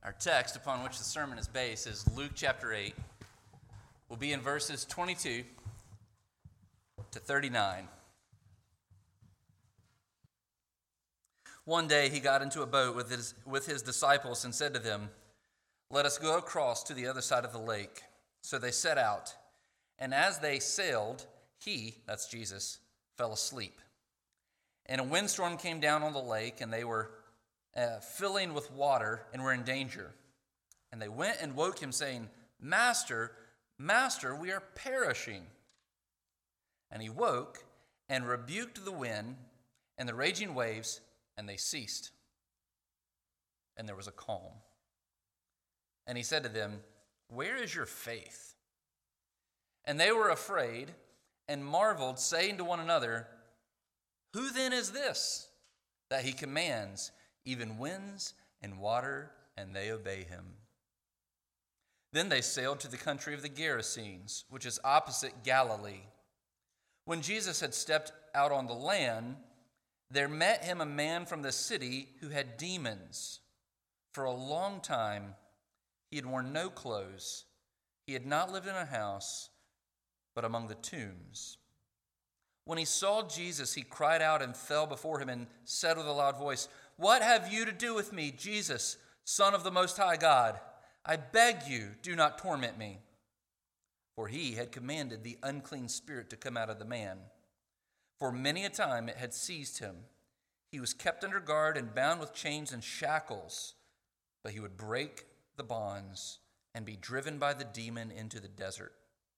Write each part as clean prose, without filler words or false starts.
Our text upon which the sermon is based is Luke chapter 8. We'll be in verses 22 to 39. One day he got into a boat with his disciples and said to them, "Let us go across to the other side of the lake." So they set out, and as they sailed, he, that's Jesus, fell asleep. And a windstorm came down on the lake, and they were filling with water and were in danger. And they went and woke him, saying, "Master, Master, we are perishing." And he woke and rebuked the wind and the raging waves, and they ceased. And there was a calm. And he said to them, "Where is your faith?" And they were afraid and marveled, saying to one another, "Who then is this, that he commands even winds and water, and they obey him?" Then they sailed to the country of the Gerasenes, which is opposite Galilee. When Jesus had stepped out on the land, there met him a man from the city who had demons. For a long time he had worn no clothes. He had not lived in a house, but among the tombs. When he saw Jesus, he cried out and fell before him and said with a loud voice, "What have you to do with me, Jesus, Son of the Most High God? I beg you, do not torment me." For he had commanded the unclean spirit to come out of the man. For many a time it had seized him. He was kept under guard and bound with chains and shackles, but he would break the bonds and be driven by the demon into the desert.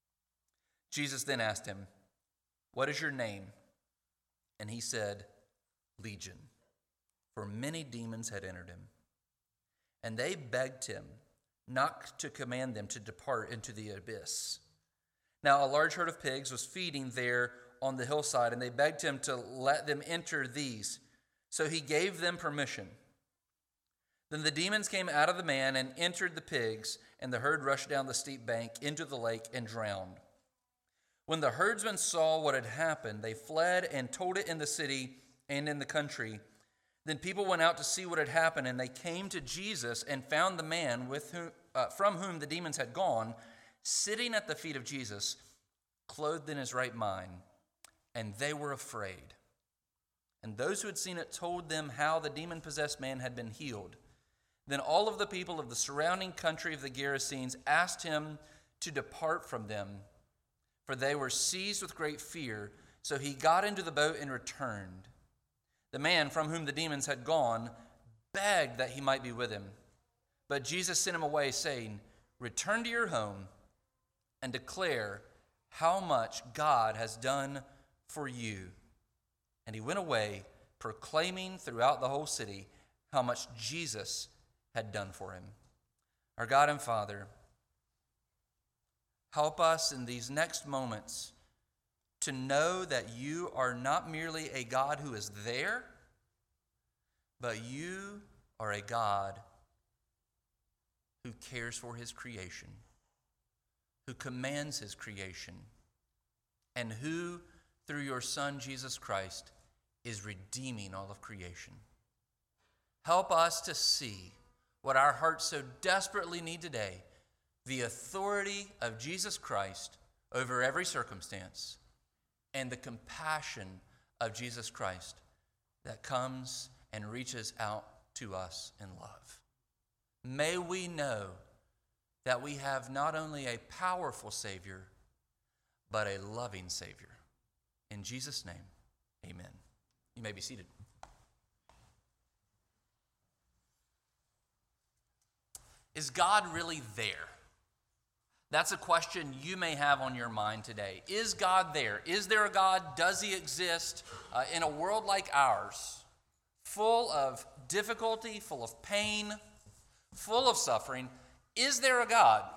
Jesus then asked him, "What is your name?" And he said, "Legion," for many demons had entered him. And they begged him not to command them to depart into the abyss. Now a large herd of pigs was feeding there on the hillside, and they begged him to let them enter these. So he gave them permission. Then the demons came out of the man and entered the pigs, and the herd rushed down the steep bank into the lake and drowned. When the herdsmen saw what had happened, they fled and told it in the city and in the country. Then people went out to see what had happened, and they came to Jesus and found the man from whom the demons had gone, sitting at the feet of Jesus, clothed in his right mind, and they were afraid. And those who had seen it told them how the demon-possessed man had been healed. Then all of the people of the surrounding country of the Gerasenes asked him to depart from them, for they were seized with great fear. So he got into the boat and returned. The man from whom the demons had gone begged that he might be with him. But Jesus sent him away, saying, "Return to your home and declare how much God has done for you." And he went away, proclaiming throughout the whole city how much Jesus had done for him. Our God and Father, help us in these next moments to know that you are not merely a God who is there, but you are a God who cares for his creation, who commands his creation, and who, through your Son, Jesus Christ, is redeeming all of creation. Help us to see what our hearts so desperately need today, the authority of Jesus Christ over every circumstance, and the compassion of Jesus Christ that comes and reaches out to us in love. May we know that we have not only a powerful Savior, but a loving Savior. In Jesus' name, amen. You may be seated. Is God really there? That's a question you may have on your mind today. Is God there? Is there a God? Does he exist in a world like ours, full of difficulty, full of pain, full of suffering? Is there a God?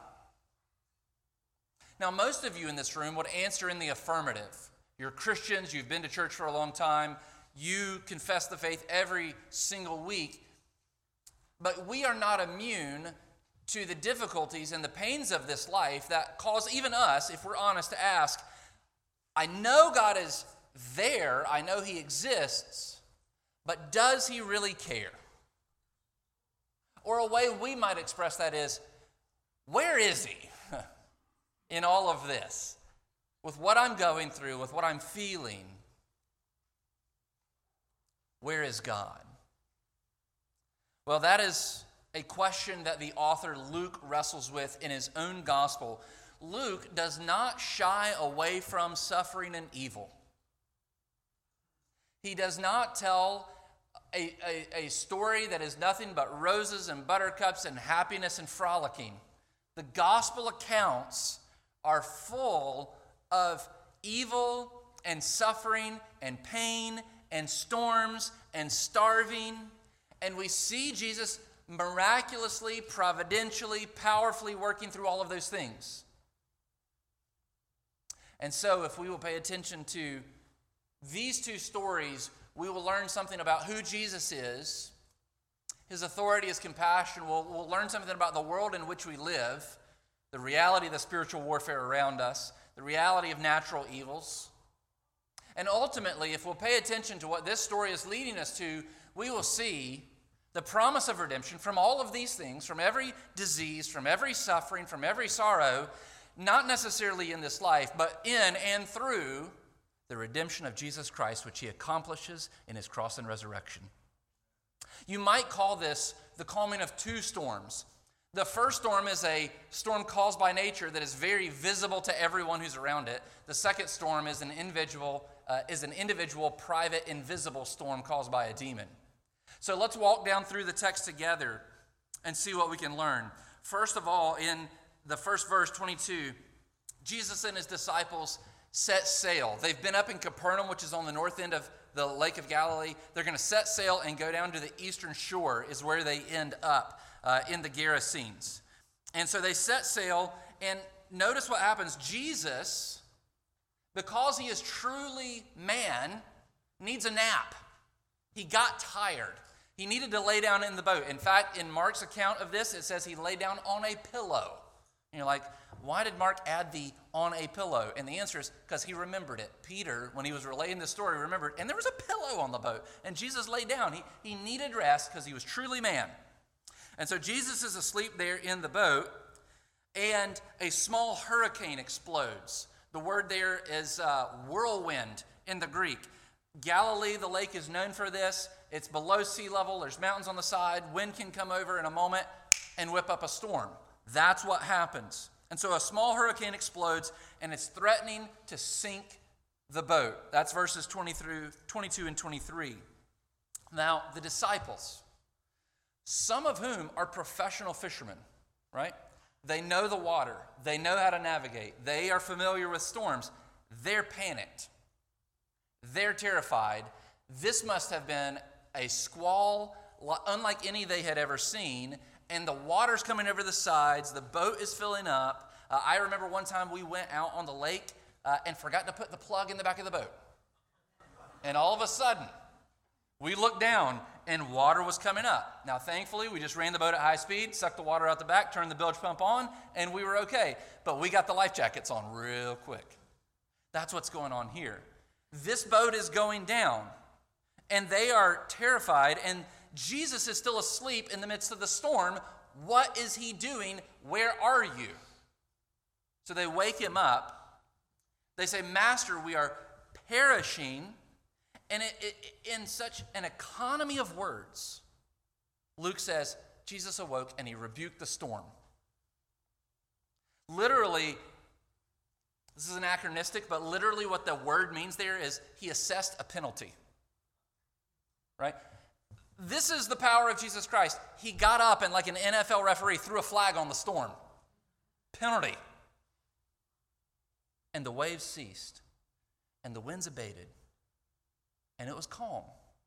Now, most of you in this room would answer in the affirmative. You're Christians, you've been to church for a long time, you confess the faith every single week, but we are not immune to the difficulties and the pains of this life that cause even us, if we're honest, to ask, I know God is there, I know he exists, but does he really care? Or a way we might express that is, where is he in all of this? With what I'm going through, with what I'm feeling, where is God? Well, that is a question that the author Luke wrestles with in his own gospel. Luke does not shy away from suffering and evil. He does not tell a story that is nothing but roses and buttercups and happiness and frolicking. The gospel accounts are full of evil and suffering and pain and storms and starving. And we see Jesus miraculously, providentially, powerfully working through all of those things. And so if we will pay attention to these two stories, we will learn something about who Jesus is, his authority, his compassion. We'll learn something about the world in which we live, the reality of the spiritual warfare around us, the reality of natural evils. And ultimately, if we'll pay attention to what this story is leading us to, we will see the promise of redemption from all of these things, from every disease, from every suffering, from every sorrow, not necessarily in this life, but in and through the redemption of Jesus Christ, which he accomplishes in his cross and resurrection. You might call this the calming of two storms. The first storm is a storm caused by nature that is very visible to everyone who's around it. The second storm is an individual, private, invisible storm caused by a demon. So let's walk down through the text together and see what we can learn. First of all, in the first verse, 22, Jesus and his disciples set sail. They've been up in Capernaum, which is on the north end of the Lake of Galilee. They're going to set sail and go down to the eastern shore is where they end up in the Gerasenes. And so they set sail, and notice what happens. Jesus, because he is truly man, needs a nap. He got tired. He needed to lay down in the boat. In fact, in Mark's account of this, it says he lay down on a pillow. And you're like, why did Mark add the on a pillow? And the answer is because he remembered it. Peter, when he was relaying the story, remembered, and there was a pillow on the boat. And Jesus lay down. He needed rest because he was truly man. And so Jesus is asleep there in the boat, and a small hurricane explodes. The word there is whirlwind in the Greek. Galilee, the lake, is known for this. It's below sea level. There's mountains on the side. Wind can come over in a moment and whip up a storm. That's what happens. And so a small hurricane explodes, and it's threatening to sink the boat. That's verses 22 and 23. Now, the disciples, some of whom are professional fishermen, right? They know the water. They know how to navigate. They are familiar with storms. They're panicked. They're terrified. This must have been a squall unlike any they had ever seen, and the water's coming over the sides. The boat is filling up. I remember one time we went out on the lake and forgot to put the plug in the back of the boat. And all of a sudden, we looked down, and water was coming up. Now, thankfully, we just ran the boat at high speed, sucked the water out the back, turned the bilge pump on, and we were okay. But we got the life jackets on real quick. That's what's going on here. This boat is going down, and they are terrified, and Jesus is still asleep in the midst of the storm. What is he doing? Where are you? So they wake him up. They say, Master, we are perishing. And in such an economy of words, Luke says, Jesus awoke and he rebuked the storm. Literally, this is anachronistic, but literally what the word means there is he assessed a penalty. Right? This is the power of Jesus Christ. He got up and, like an NFL referee, threw a flag on the storm. Penalty. And the waves ceased, and the winds abated, and it was calm.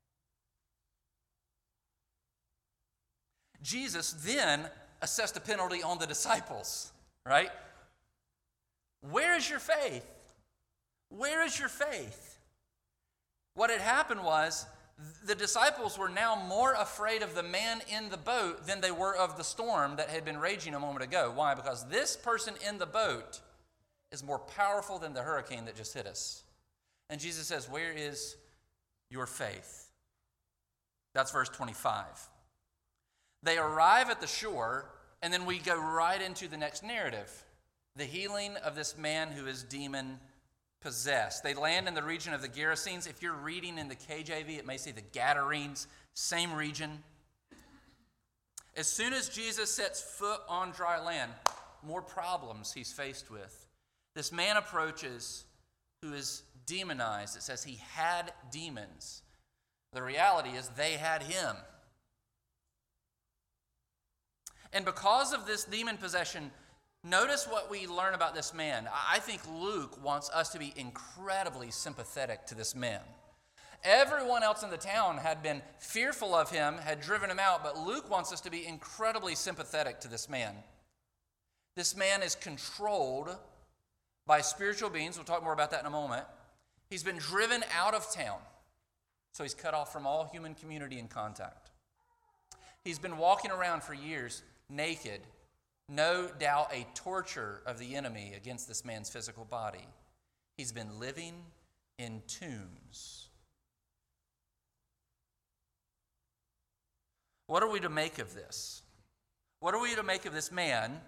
Jesus then assessed a penalty on the disciples, right? Where is your faith? Where is your faith? What had happened was the disciples were now more afraid of the man in the boat than they were of the storm that had been raging a moment ago. Why? Because this person in the boat is more powerful than the hurricane that just hit us. And Jesus says, where is your faith? That's verse 25. They arrive at the shore, and then we go right into the next narrative, the healing of this man who is demon-possessed. They land in the region of the Gerasenes. If you're reading in the KJV, it may say the Gadarenes, same region. As soon as Jesus sets foot on dry land, more problems he's faced with. This man approaches who is demonized. It says he had demons. The reality is they had him. And because of this demon possession, notice what we learn about this man. I think Luke wants us to be incredibly sympathetic to this man. Everyone else in the town had been fearful of him, had driven him out, but Luke wants us to be incredibly sympathetic to this man. This man is controlled by spiritual beings. We'll talk more about that in a moment. He's been driven out of town, so he's cut off from all human community and contact. He's been walking around for years naked, no doubt a torture of the enemy against this man's physical body. He's been living in tombs. What are we to make of this? What are we to make of this man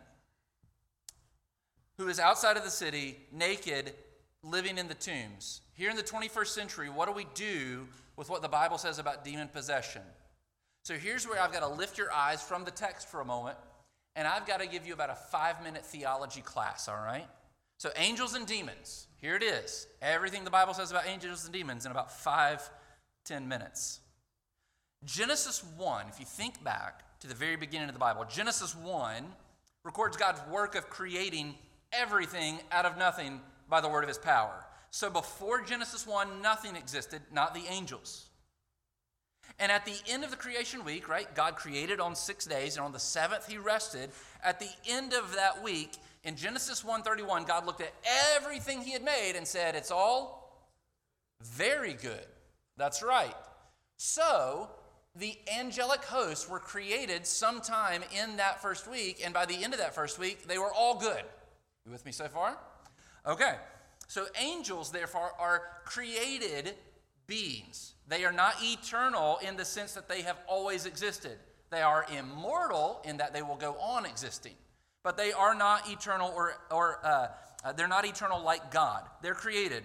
who is outside of the city, naked, living in the tombs? Here in the 21st century, what do we do with what the Bible says about demon possession? So here's where I've got to lift your eyes from the text for a moment, and I've got to give you about a 5-minute theology class, all right? So angels and demons, here it is. Everything the Bible says about angels and demons in about 5-10 minutes. Genesis 1, if you think back to the very beginning of the Bible, Genesis 1 records God's work of creating everything out of nothing by the word of his power. So before Genesis 1, nothing existed, not the angels. And at the end of the creation week, right, God created on 6 days, and on the 7th he rested. At the end of that week, in Genesis 1:31, God looked at everything he had made and said, it's all very good. That's right. So the angelic hosts were created sometime in that first week, and by the end of that first week, they were all good. You with me so far? Okay. So angels, therefore, are created beings. They are not eternal in the sense that they have always existed. They are immortal in that they will go on existing. But they are not eternal they're not eternal like God. They're created.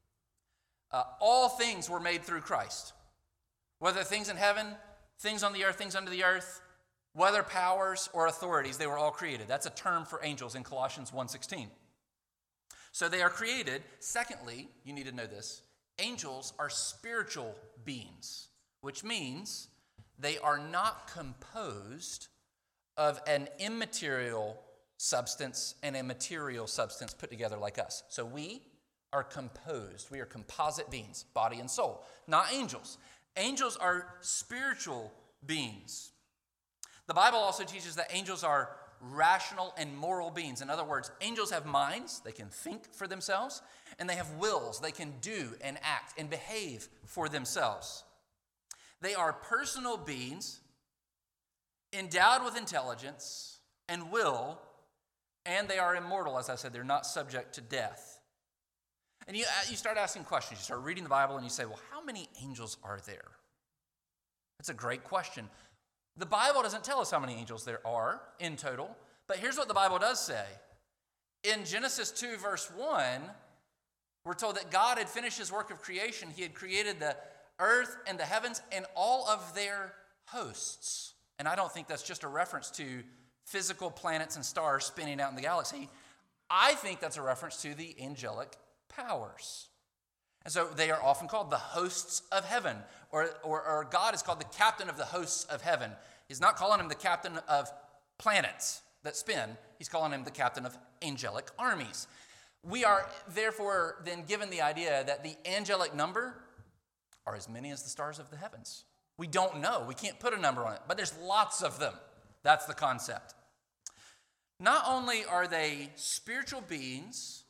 All things were made through Christ. Whether things in heaven, things on the earth, things under the earth, whether powers or authorities, they were all created. That's a term for angels in Colossians 1:16. So they are created. Secondly, you need to know this, angels are spiritual beings, which means they are not composed of an immaterial substance and a material substance put together like us. So we are composed. We are composite beings, body and soul, not angels. Angels are spiritual beings. The Bible also teaches that angels are rational and moral beings. In other words, angels have minds, they can think for themselves, and they have wills, they can do and act and behave for themselves. They are personal beings, endowed with intelligence and will, and they are immortal. As I said, they're not subject to death. And you start asking questions. You start reading the Bible and you say, well, how many angels are there? That's a great question. The Bible doesn't tell us how many angels there are in total, but here's what the Bible does say. In Genesis 2, verse 1, we're told that God had finished his work of creation. He had created the earth and the heavens and all of their hosts. And I don't think that's just a reference to physical planets and stars spinning out in the galaxy. I think that's a reference to the angelic powers. And so they are often called the hosts of heaven, or God is called the captain of the hosts of heaven. He's not calling him the captain of planets that spin. He's calling him the captain of angelic armies. We are therefore then given the idea that the angelic number are as many as the stars of the heavens. We don't know. We can't put a number on it, but there's lots of them. That's the concept. Not only are they spiritual beings,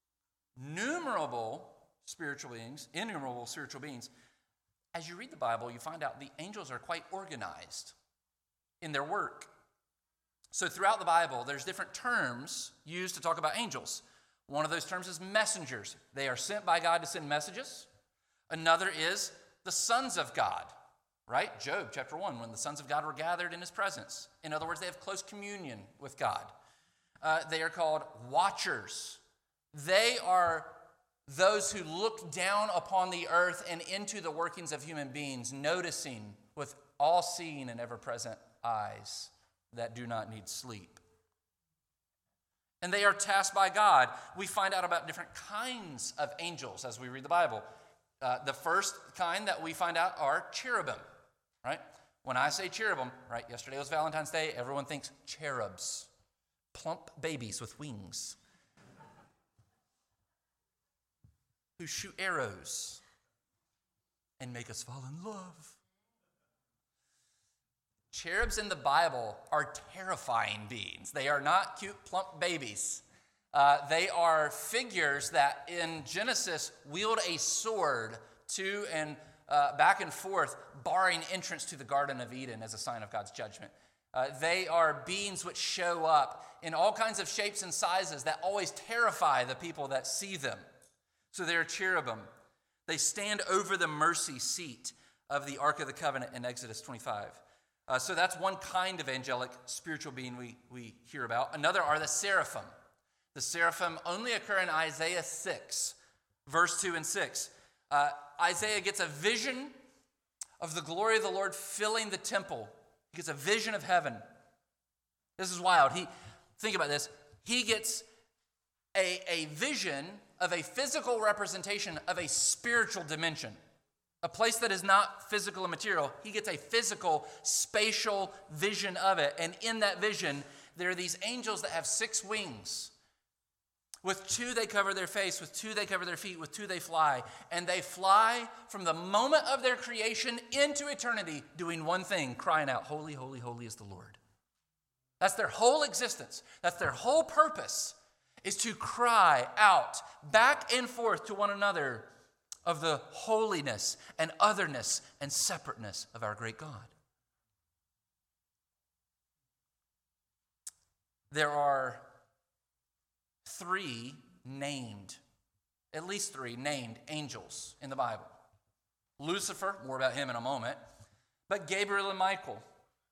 innumerable spiritual beings, as you read the Bible, you find out the angels are quite organized in their work. So throughout the Bible, there's different terms used to talk about angels. One of those terms is messengers. They are sent by God to send messages. Another is the sons of God, right? Job chapter 1, when the sons of God were gathered in his presence. In other words, they have close communion with God. They are called watchers. They are those who look down upon the earth and into the workings of human beings, noticing with all-seeing and ever-present eyes that do not need sleep. And they are tasked by God. We find out about different kinds of angels as we read the Bible. The first kind that we find out are cherubim, right? When I say cherubim, right, yesterday was Valentine's Day, everyone thinks cherubs, plump babies with wings who shoot arrows and make us fall in love. Cherubs in the Bible are terrifying beings. They are not cute, plump babies. They are figures that in Genesis wield a sword to and back and forth, barring entrance to the Garden of Eden as a sign of God's judgment. They are beings which show up in all kinds of shapes and sizes that always terrify the people that see them. So they are cherubim. They stand over the mercy seat of the Ark of the Covenant in Exodus 25. So that's one kind of angelic spiritual being we hear about. Another are the seraphim. The seraphim only occur in Isaiah 6, verse 2 and 6. Isaiah gets a vision of the glory of the Lord filling the temple. He gets a vision of heaven. This is wild. Think about this. He gets a vision of a physical representation of a spiritual dimension. A place that is not physical and material. He gets a physical, spatial vision of it. And in that vision, there are these angels that have 6 wings. With 2 they cover their face, with 2 they cover their feet, with 2 they fly. And they fly from the moment of their creation into eternity, doing one thing, crying out, "Holy, holy, holy is the Lord." That's their whole existence. That's their whole purpose, is to cry out back and forth to one another of the holiness and otherness and separateness of our great God. There are 3 named, at least 3 named angels in the Bible. Lucifer, more about him in a moment, but Gabriel and Michael.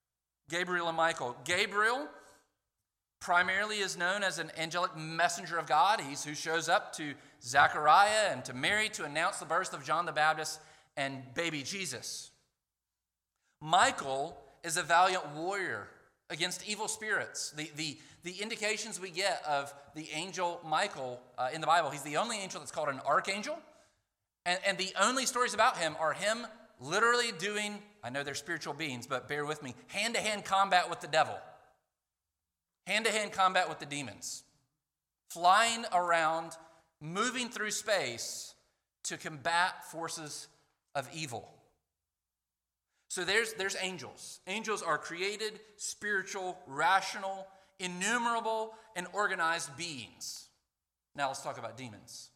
Gabriel primarily is known as an angelic messenger of God. He's who shows up to Zechariah and to Mary to announce the birth of John the Baptist and baby Jesus. Michael is a valiant warrior against evil spirits. The indications we get of the angel Michael in the Bible, he's the only angel that's called an archangel. And the only stories about him are him literally doing, I know they're spiritual beings, but bear with me, hand-to-hand combat with the devil. Hand-to-hand combat with the demons. Flying around, moving through space to combat forces of evil. So there's angels. Angels are created, spiritual, rational, innumerable, and organized beings. Now let's talk about demons.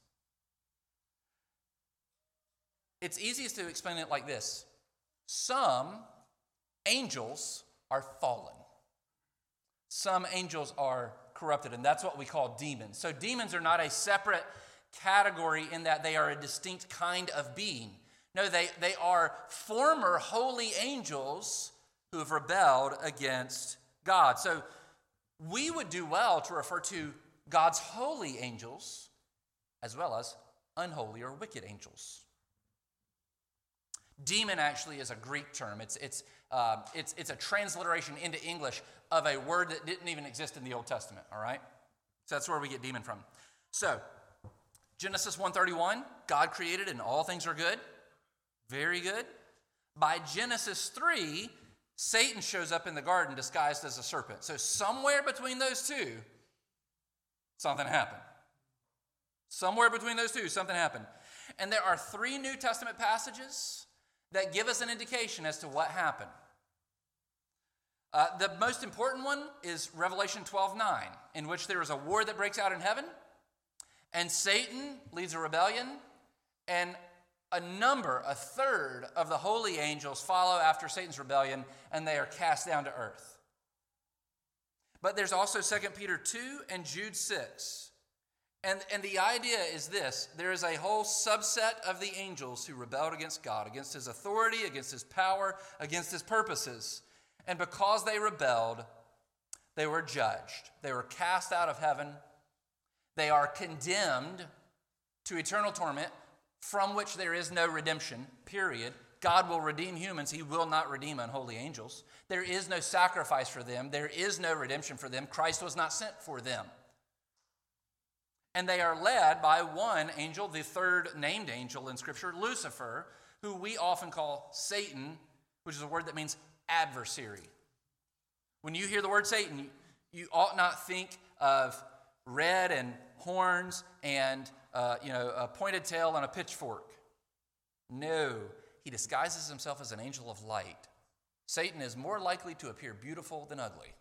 It's easiest to explain it like this. Some angels are fallen. Some angels are corrupted, and that's what we call demons. So demons are not a separate category in that they are a distinct kind of being. No, they are former holy angels who have rebelled against God. So we would do well to refer to God's holy angels as well as unholy or wicked angels. Demon actually is a Greek term. It's a transliteration into English of a word that didn't even exist in the Old Testament, all right? So that's where we get demon from. So, Genesis 1:31, God created and all things are good. Very good. By Genesis 3, Satan shows up in the garden disguised as a serpent. So somewhere between those two, something happened. Somewhere between those two, something happened. And there are 3 New Testament passages that give us an indication as to what happened. The most important one is Revelation 12:9, in which there is a war that breaks out in heaven, and Satan leads a rebellion, and a third of the holy angels follow after Satan's rebellion, and they are cast down to earth. But there's also 2 Peter 2 and Jude 6. And the idea is this: there is a whole subset of the angels who rebelled against God, against his authority, against his power, against his purposes. And because they rebelled, they were judged. They were cast out of heaven. They are condemned to eternal torment, from which there is no redemption, period. God will redeem humans. He will not redeem unholy angels. There is no sacrifice for them. There is no redemption for them. Christ was not sent for them. And they are led by one angel, the third named angel in Scripture, Lucifer, who we often call Satan, which is a word that means adversary. When you hear the word Satan, you ought not think of red and horns and a pointed tail and a pitchfork. No, he disguises himself as an angel of light. Satan is more likely to appear beautiful than ugly.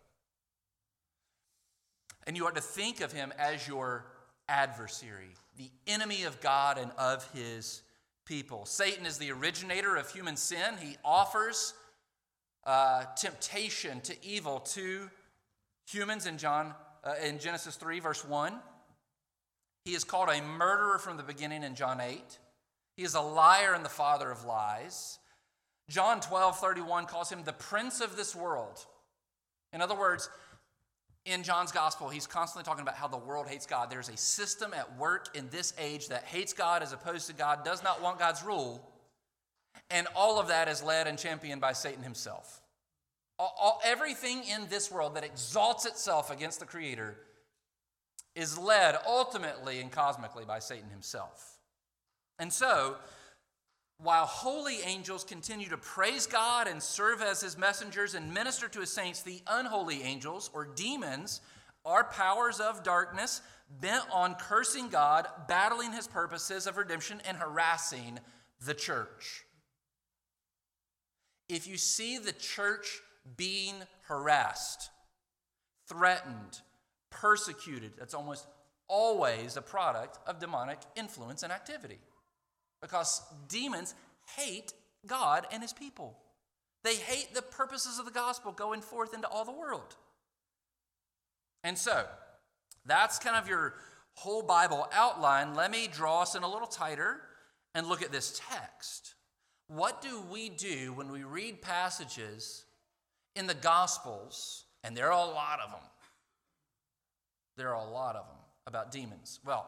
And you are to think of him as your adversary, the enemy of God and of his people. Satan is the originator of human sin. He offers temptation to evil to humans in Genesis 3, verse 1. He is called a murderer from the beginning in John 8. He is a liar and the father of lies. John 12:31 calls him the prince of this world. In other words, in John's gospel, he's constantly talking about how the world hates God. There's a system at work in this age that hates God as opposed to God, does not want God's rule. And all of that is led and championed by Satan himself. Everything in this world that exalts itself against the Creator is led ultimately and cosmically by Satan himself. And so, while holy angels continue to praise God and serve as his messengers and minister to his saints, the unholy angels, or demons, are powers of darkness bent on cursing God, battling his purposes of redemption, and harassing the church. If you see the church being harassed, threatened, persecuted, that's almost always a product of demonic influence and activity. Because demons hate God and his people. They hate the purposes of the gospel going forth into all the world. And so, that's kind of your whole Bible outline. Let me draw us in a little tighter and look at this text. What do we do when we read passages in the Gospels, and there are a lot of them. There are a lot of them about demons. Well,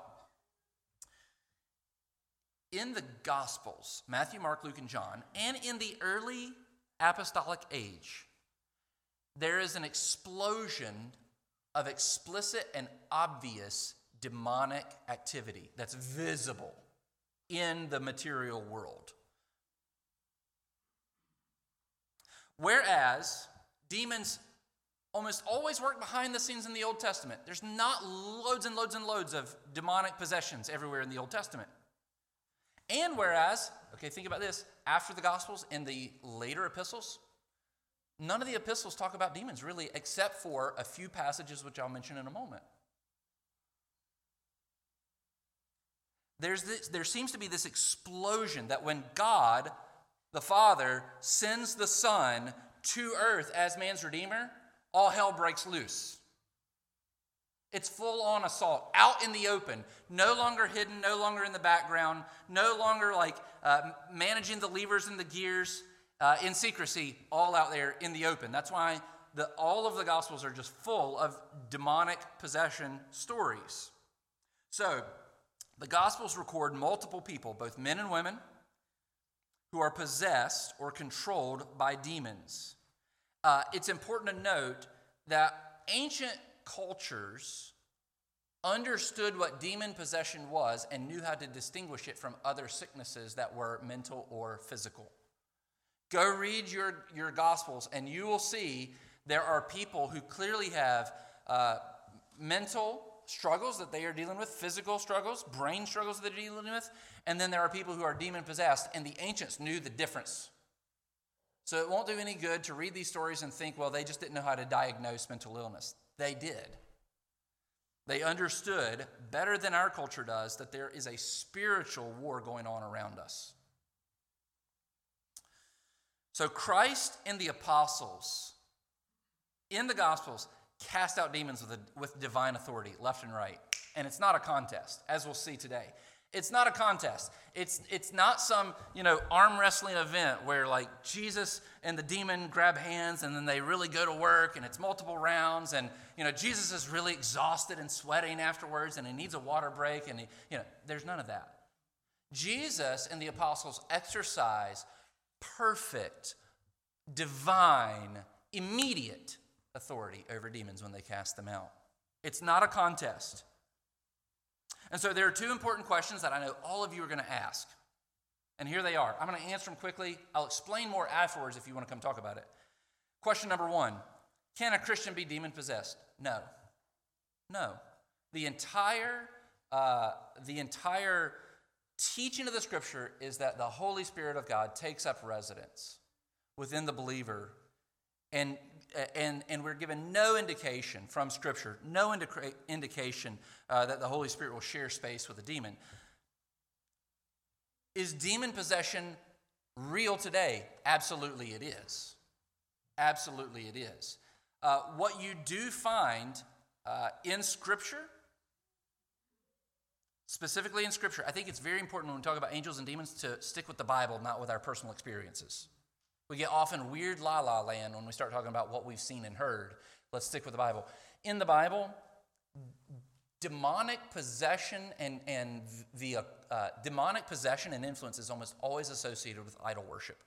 in the Gospels, Matthew, Mark, Luke, and John, and in the early apostolic age, there is an explosion of explicit and obvious demonic activity that's visible in the material world. Whereas demons almost always work behind the scenes in the Old Testament. There's not loads and loads and loads of demonic possessions everywhere in the Old Testament. And whereas, okay, think about this, after the Gospels, in the later epistles, none of the epistles talk about demons really, except for a few passages which I'll mention in a moment. There seems to be this explosion that when God, the Father, sends the Son to earth as man's Redeemer, all hell breaks loose. It's full-on assault, out in the open, no longer hidden, no longer in the background, no longer like managing the levers and the gears in secrecy, all out there in the open. That's why all of the Gospels are just full of demonic possession stories. So, the Gospels record multiple people, both men and women, who are possessed or controlled by demons. It's important to note that ancient cultures understood what demon possession was and knew how to distinguish it from other sicknesses that were mental or physical. Go read your Gospels and you will see there are people who clearly have mental struggles that they are dealing with, physical struggles, brain struggles that they're dealing with, and then there are people who are demon-possessed, and the ancients knew the difference. So it won't do any good to read these stories and think, well, they just didn't know how to diagnose mental illness. They did. They understood better than our culture does that there is a spiritual war going on around us. So Christ and the apostles in the Gospels cast out demons with divine authority, left and right. And it's not a contest, as we'll see today. It's not a contest. It's not some, arm wrestling event where like Jesus and the demon grab hands and then they really go to work and it's multiple rounds and, Jesus is really exhausted and sweating afterwards and he needs a water break and there's none of that. Jesus and the apostles exercise perfect, divine, immediate authority over demons when they cast them out. It's not a contest. And so there are two important questions that I know all of you are going to ask. And here they are. I'm going to answer them quickly. I'll explain more afterwards if you want to come talk about it. Question number one, can a Christian be demon-possessed? No. No. The entire teaching of the Scripture is that the Holy Spirit of God takes up residence within the believer, and we're given no indication from Scripture, no indication that the Holy Spirit will share space with a demon. Is demon possession real today? Absolutely it is. Absolutely it is. What you do find in Scripture, specifically in Scripture, I think it's very important when we talk about angels and demons to stick with the Bible, not with our personal experiences. We get off in weird la-la land when we start talking about what we've seen and heard. Let's stick with the Bible. In the Bible, demonic possession and demonic possession and influence is almost always associated with idol worship.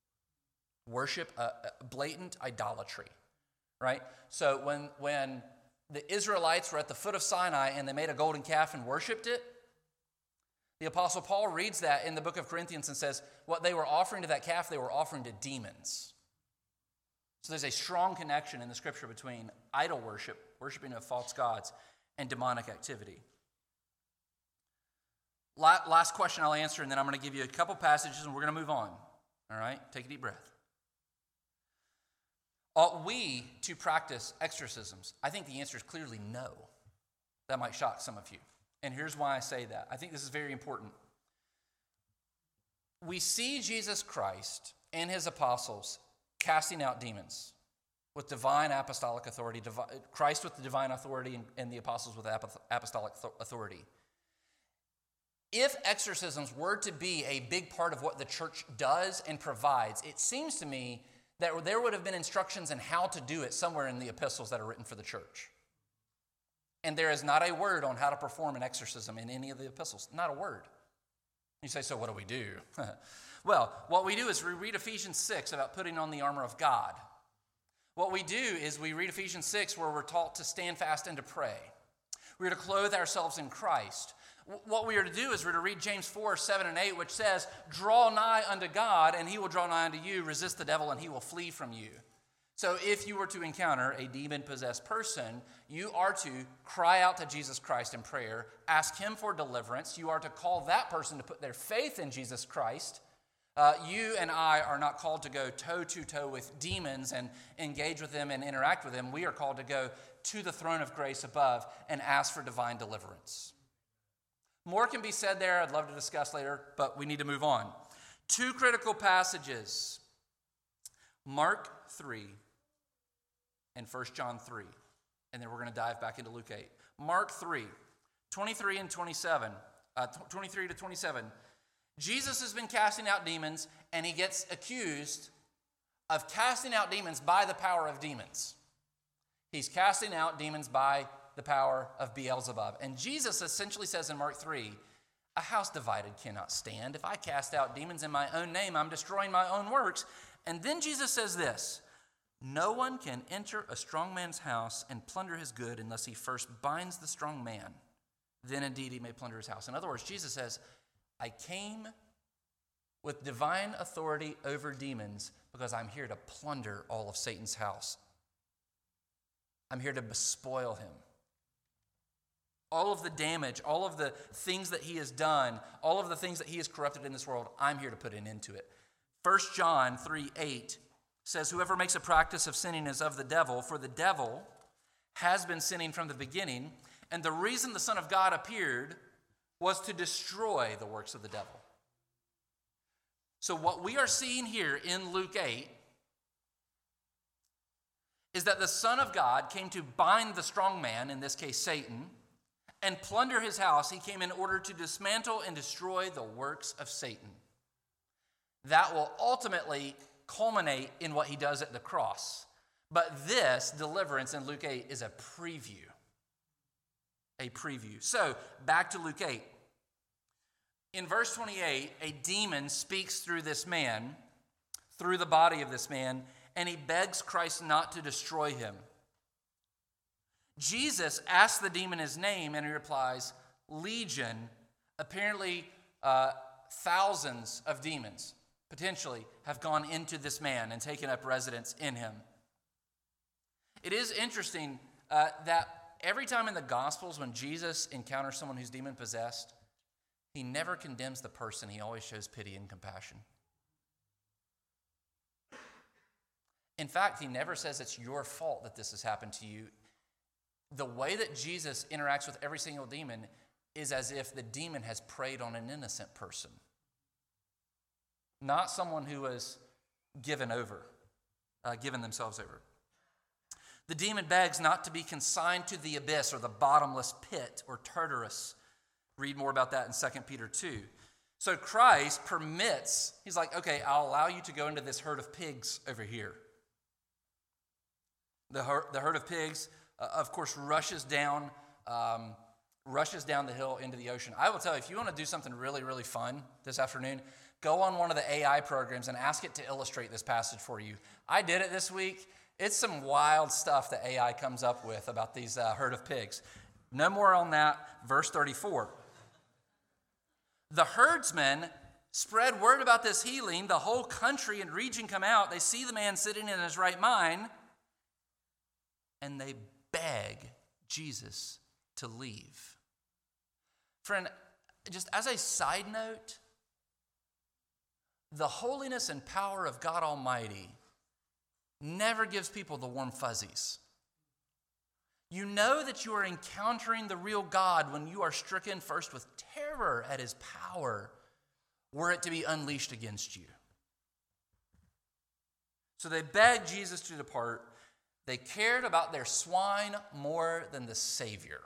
Blatant idolatry, right? So when the Israelites were at the foot of Sinai and they made a golden calf and worshipped it, the Apostle Paul reads that in the book of Corinthians and says what they were offering to that calf, they were offering to demons. So there's a strong connection in the Scripture between idol worship, worshiping of false gods, and demonic activity. Last question I'll answer, and then I'm going to give you a couple passages, and we're going to move on. All right? Take a deep breath. Ought we to practice exorcisms? I think the answer is clearly no. That might shock some of you. And here's why I say that. I think this is very important. We see Jesus Christ and his apostles casting out demons with divine apostolic authority, Christ with the divine authority and the apostles with apostolic authority. If exorcisms were to be a big part of what the church does and provides, it seems to me that there would have been instructions on how to do it somewhere in the epistles that are written for the church. And there is not a word on how to perform an exorcism in any of the epistles. Not a word. You say, so what do we do? Well, what we do is we read Ephesians 6 about putting on the armor of God. What we do is we read Ephesians 6 where we're taught to stand fast and to pray. We're to clothe ourselves in Christ. What we are to do is we're to read James 4, 7, and 8, which says, draw nigh unto God, and he will draw nigh unto you. Resist the devil, and he will flee from you. So if you were to encounter a demon-possessed person, you are to cry out to Jesus Christ in prayer, ask him for deliverance. You are to call that person to put their faith in Jesus Christ. You and I are not called to go toe-to-toe with demons and engage with them and interact with them. We are called to go to the throne of grace above and ask for divine deliverance. More can be said there. I'd love to discuss later, but we need to move on. Two critical passages, Mark 3 and 1 John 3. And then we're going to dive back into Luke 8. Mark 3, 23 and 27, 23 to 27. Jesus has been casting out demons, and he gets accused of casting out demons by the power of demons. He's casting out demons by the power of Beelzebub. And Jesus essentially says in Mark 3, a house divided cannot stand. If I cast out demons in my own name, I'm destroying my own works. And then Jesus says this, no one can enter a strong man's house and plunder his good unless he first binds the strong man. Then indeed he may plunder his house. In other words, Jesus says, I came with divine authority over demons because I'm here to plunder all of Satan's house. I'm here to bespoil him. All of the damage, all of the things that he has done, all of the things that he has corrupted in this world, I'm here to put an end to it. 1 John 3:8 says, whoever makes a practice of sinning is of the devil, for the devil has been sinning from the beginning, and the reason the Son of God appeared was to destroy the works of the devil. So what we are seeing here in Luke 8 is that the Son of God came to bind the strong man, in this case Satan, and plunder his house. He came in order to dismantle and destroy the works of Satan. That will ultimately culminate in what he does at the cross. But this deliverance in Luke 8 is a preview. A preview. So, back to Luke 8. In verse 28, a demon speaks through this man, through the body of this man, and he begs Christ not to destroy him. Jesus asks the demon his name, and he replies, Legion. Apparently, thousands of demons, potentially, have gone into this man and taken up residence in him. It is interesting that every time in the Gospels when Jesus encounters someone who's demon-possessed, he never condemns the person. He always shows pity and compassion. In fact, he never says it's your fault that this has happened to you. The way that Jesus interacts with every single demon is as if the demon has preyed on an innocent person, not someone who was given themselves over. The demon begs not to be consigned to the abyss or the bottomless pit or Tartarus. Read more about that in 2 Peter 2. So Christ permits, he's like, okay, I'll allow you to go into this herd of pigs over here. The herd of pigs, of course, rushes down the hill into the ocean. I will tell you, if you want to do something really, really fun this afternoon, go on one of the AI programs and ask it to illustrate this passage for you. I did it this week. It's some wild stuff that AI comes up with about these herd of pigs. No more on that. Verse 34. The herdsmen spread word about this healing. The whole country and region come out. They see the man sitting in his right mind, and they beg Jesus to leave. Friend, just as a side note, the holiness and power of God Almighty never gives people the warm fuzzies. You know that you are encountering the real God when you are stricken first with terror at his power, were it to be unleashed against you. So they begged Jesus to depart. They cared about their swine more than the Savior.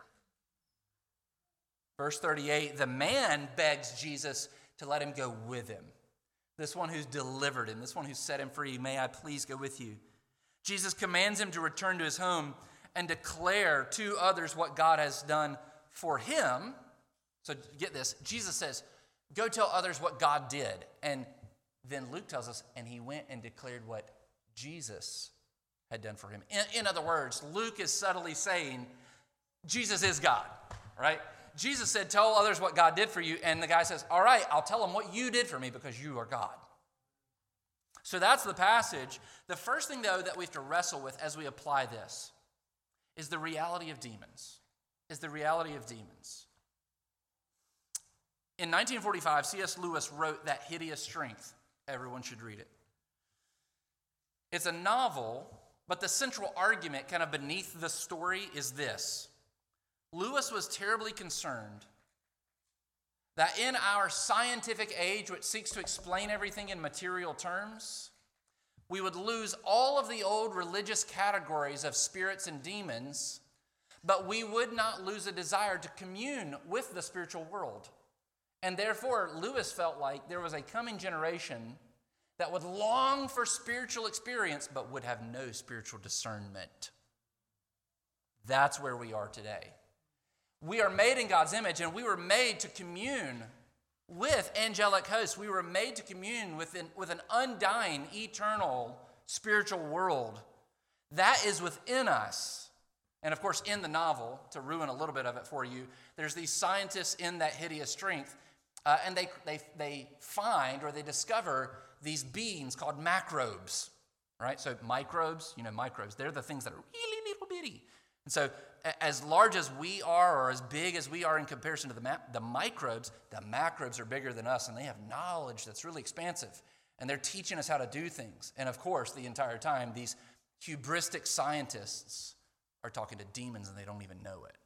Verse 38, the man begs Jesus to let him go with him. This one who's delivered him, this one who's set him free, may I please go with you? Jesus commands him to return to his home and declare to others what God has done for him. So get this, Jesus says, go tell others what God did. And then Luke tells us, and he went and declared what Jesus had done for him. In other words, Luke is subtly saying, Jesus is God, right? Jesus said, tell others what God did for you. And the guy says, all right, I'll tell them what you did for me because you are God. So that's the passage. The first thing, though, that we have to wrestle with as we apply this is the reality of demons. In 1945, C.S. Lewis wrote That Hideous Strength. Everyone should read it. It's a novel, but the central argument kind of beneath the story is this. Lewis was terribly concerned that in our scientific age, which seeks to explain everything in material terms, we would lose all of the old religious categories of spirits and demons, but we would not lose a desire to commune with the spiritual world. And therefore, Lewis felt like there was a coming generation that would long for spiritual experience, but would have no spiritual discernment. That's where we are today. We are made in God's image, and we were made to commune with angelic hosts. We were made to commune with an undying, eternal, spiritual world. That is within us. And of course, in the novel, to ruin a little bit of it for you, there's these scientists in That Hideous Strength, and they find or they discover these beings called macrobes, right? So microbes, microbes, they're the things that are really little bitty. And so as large as we are or as big as we are in comparison to the microbes, the macrobes are bigger than us, and they have knowledge that's really expansive. And they're teaching us how to do things. And of course, the entire time, these hubristic scientists are talking to demons and they don't even know it.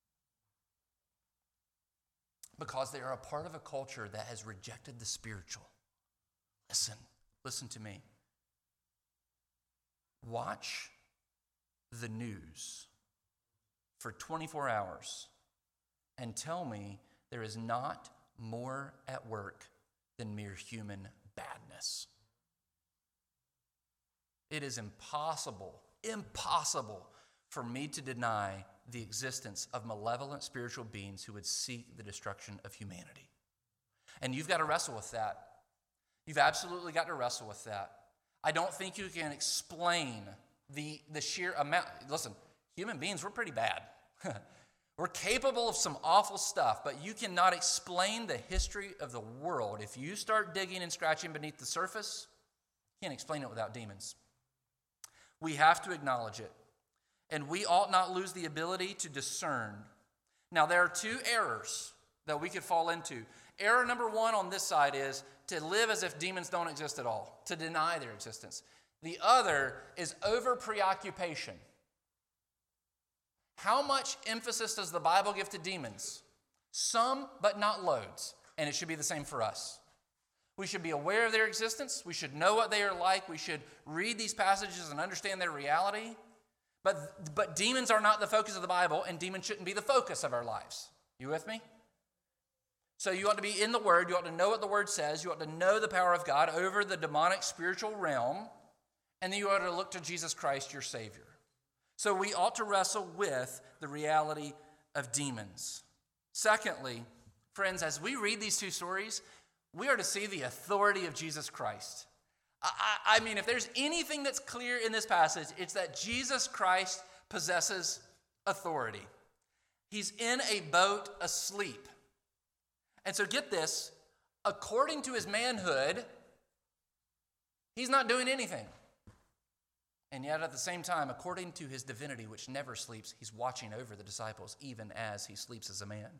Because they are a part of a culture that has rejected the spiritual. Listen to me. Watch the news for 24 hours and tell me there is not more at work than mere human badness. It is impossible for me to deny the existence of malevolent spiritual beings who would seek the destruction of humanity. And you've got to wrestle with that. You've absolutely got to wrestle with that. I don't think you can explain the sheer amount. Listen, human beings, we're pretty bad. We're capable of some awful stuff, but you cannot explain the history of the world. If you start digging and scratching beneath the surface, you can't explain it without demons. We have to acknowledge it. And we ought not lose the ability to discern. Now, there are two errors that we could fall into. Error number one on this side is to live as if demons don't exist at all, to deny their existence. The other is over-preoccupation. How much emphasis does the Bible give to demons? Some, but not loads. And it should be the same for us. We should be aware of their existence. We should know what they are like. We should read these passages and understand their reality. But demons are not the focus of the Bible, and demons shouldn't be the focus of our lives. You with me? So you ought to be in the Word. You ought to know what the Word says. You ought to know the power of God over the demonic spiritual realm. And then you ought to look to Jesus Christ, your Savior. So we ought to wrestle with the reality of demons. Secondly, friends, as we read these two stories, we are to see the authority of Jesus Christ. I mean, if there's anything that's clear in this passage, it's that Jesus Christ possesses authority. He's in a boat asleep. And so get this, according to his manhood, he's not doing anything. And yet at the same time, according to his divinity, which never sleeps, he's watching over the disciples even as he sleeps as a man.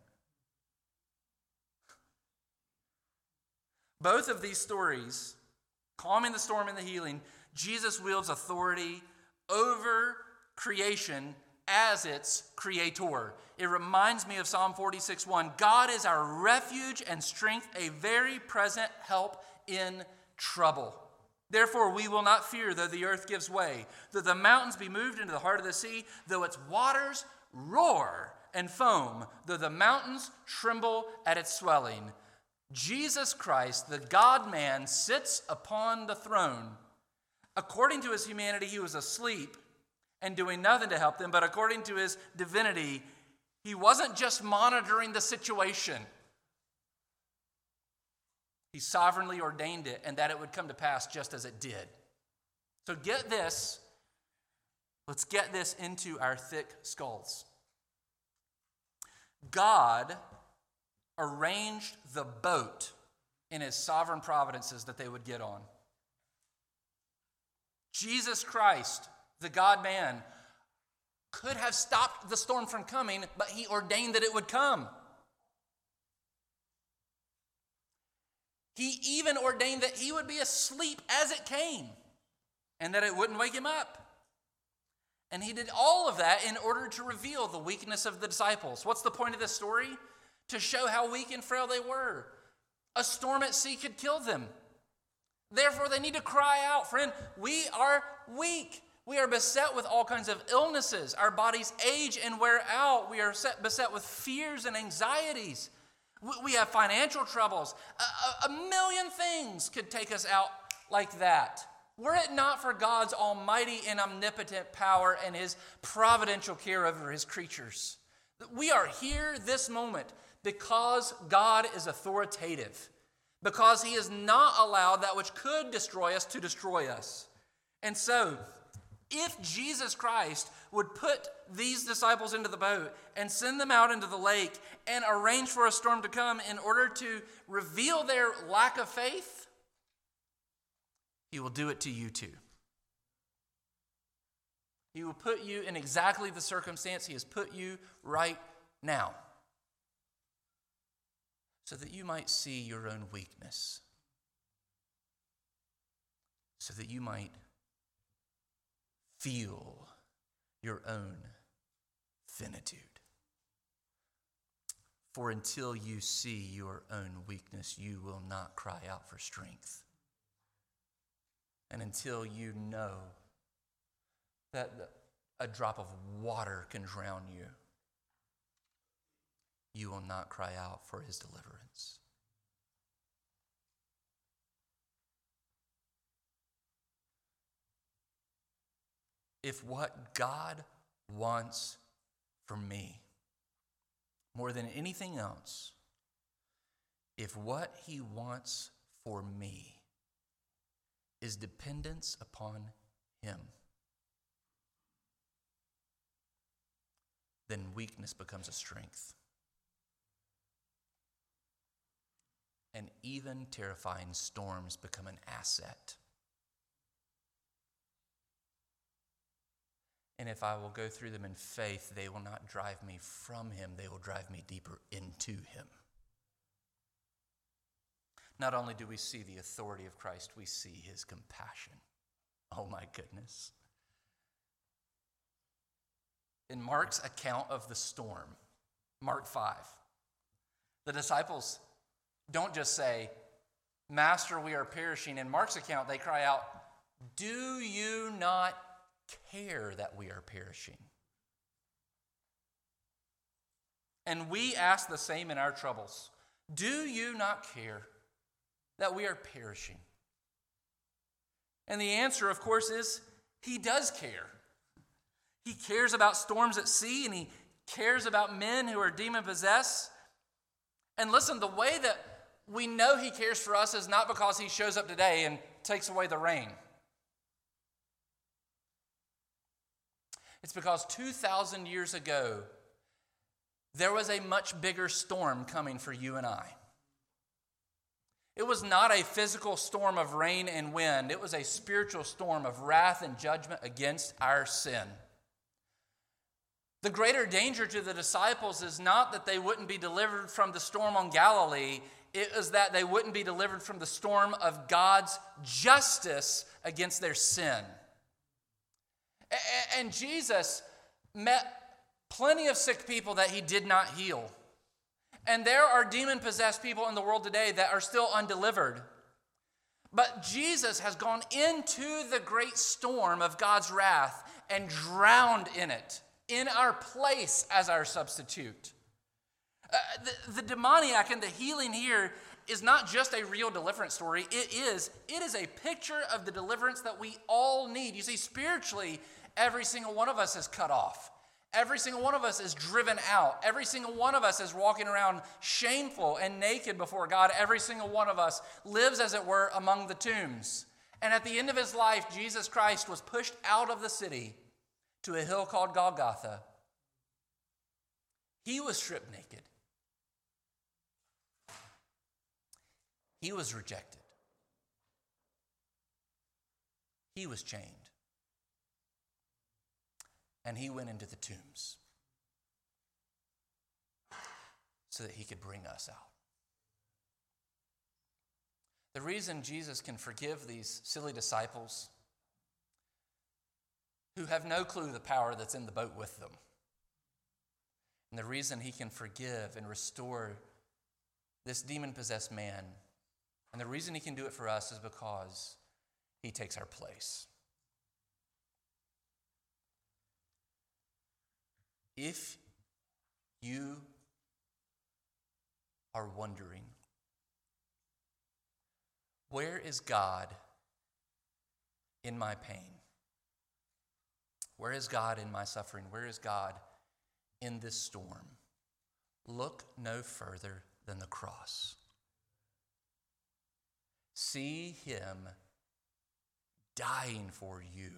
Both of these stories, calming the storm and the healing, Jesus wields authority over creation as its creator. It reminds me of Psalm 46:1. God is our refuge and strength, a very present help in trouble. Therefore we will not fear, though the earth gives way, though the mountains be moved into the heart of the sea, though its waters roar and foam, though the mountains tremble at its swelling. Jesus Christ, the God-man, sits upon the throne. According to his humanity, he was asleep and doing nothing to help them, but according to his divinity, he wasn't just monitoring the situation. He sovereignly ordained it, and that it would come to pass just as it did. So get this. Let's get this into our thick skulls. God arranged the boat in his sovereign providences that they would get on. Jesus Christ, the God-man, could have stopped the storm from coming, but he ordained that it would come. He even ordained that he would be asleep as it came and that it wouldn't wake him up. And he did all of that in order to reveal the weakness of the disciples. What's the point of this story? To show how weak and frail they were. A storm at sea could kill them. Therefore, they need to cry out. Friend, we are weak. We are beset with all kinds of illnesses. Our bodies age and wear out. We are beset with fears and anxieties. We have financial troubles. A million things could take us out like that. Were it not for God's almighty and omnipotent power and his providential care over his creatures. We are here this moment because God is authoritative. Because he has not allowed that which could destroy us to destroy us. And so, if Jesus Christ would put these disciples into the boat and send them out into the lake and arrange for a storm to come in order to reveal their lack of faith, he will do it to you too. He will put you in exactly the circumstance he has put you right now, so that you might see your own weakness, so that you might feel your own finitude. For until you see your own weakness, you will not cry out for strength. And until you know that a drop of water can drown you, you will not cry out for his deliverance. If what God wants for me, more than anything else, if what he wants for me is dependence upon him, then weakness becomes a strength. And even terrifying storms become an asset. And if I will go through them in faith, they will not drive me from him, they will drive me deeper into him. Not only do we see the authority of Christ, we see his compassion. Oh my goodness. In Mark's account of the storm, Mark 5, the disciples don't just say, "Master, we are perishing." In Mark's account, they cry out, "Do you not care that we are perishing?" And we ask the same in our troubles. Do you not care that we are perishing? And the answer, of course, is he does care. He cares about storms at sea, and he cares about men who are demon-possessed. And listen, the way that we know he cares for us is not because he shows up today and takes away the rain. It's because 2,000 years ago, there was a much bigger storm coming for you and I. It was not a physical storm of rain and wind. It was a spiritual storm of wrath and judgment against our sin. The greater danger to the disciples is not that they wouldn't be delivered from the storm on Galilee. It is that they wouldn't be delivered from the storm of God's justice against their sin. And Jesus met plenty of sick people that he did not heal. And there are demon-possessed people in the world today that are still undelivered. But Jesus has gone into the great storm of God's wrath and drowned in it, in our place as our substitute. The demoniac and the healing here is not just a real deliverance story. It is a picture of the deliverance that we all need. You see, spiritually, every single one of us is cut off. Every single one of us is driven out. Every single one of us is walking around shameful and naked before God. Every single one of us lives, as it were, among the tombs. And at the end of his life, Jesus Christ was pushed out of the city to a hill called Golgotha. He was stripped naked. He was rejected. He was chained. And he went into the tombs so that he could bring us out. The reason Jesus can forgive these silly disciples who have no clue the power that's in the boat with them, and the reason he can forgive and restore this demon-possessed man, and the reason he can do it for us is because he takes our place. If you are wondering, where is God in my pain? Where is God in my suffering? Where is God in this storm? Look no further than the cross. See him dying for you.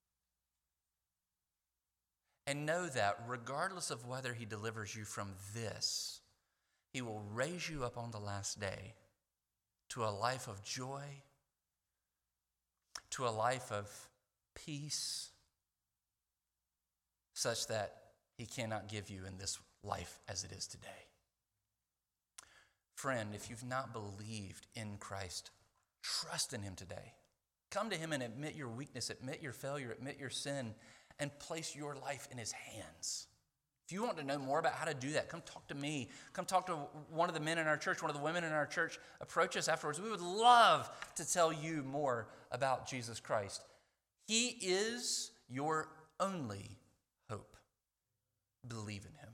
And know that regardless of whether he delivers you from this, he will raise you up on the last day to a life of joy, to a life of peace, such that he cannot give you in this life as it is today. Friend, if you've not believed in Christ, trust in him today. Come to him and admit your weakness, admit your failure, admit your sin, and place your life in his hands. If you want to know more about how to do that, come talk to me. Come talk to one of the men in our church, one of the women in our church. Approach us afterwards. We would love to tell you more about Jesus Christ. He is your only hope. Believe in him.